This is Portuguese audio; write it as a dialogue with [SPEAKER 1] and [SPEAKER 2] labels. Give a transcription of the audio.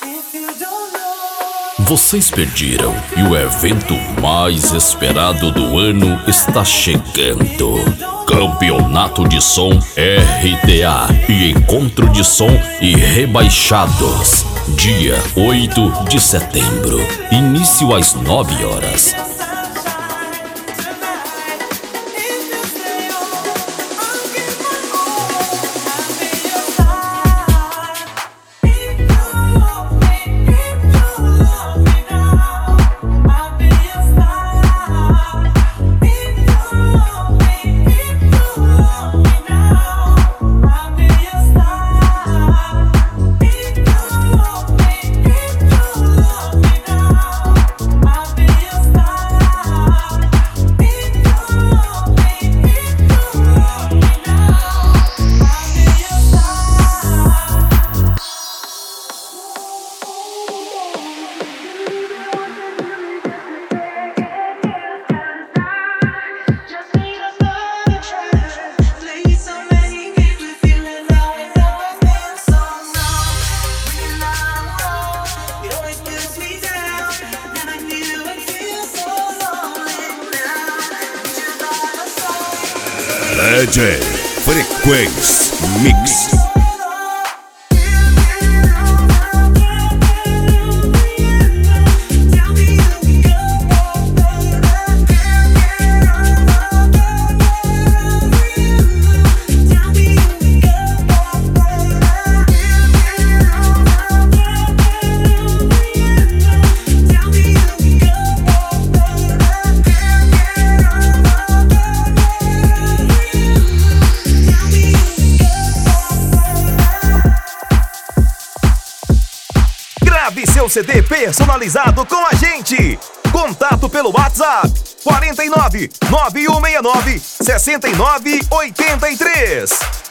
[SPEAKER 1] Vocês perderam e o evento mais esperado do ano está chegando. Campeonato de Som RTA e Encontro de Som e Rebaixados. Dia 8 de setembro. Início às 9 horas.
[SPEAKER 2] DJ Frequência Mix.
[SPEAKER 3] Grave seu CD personalizado com a gente. Contato pelo WhatsApp 49 9169 6983.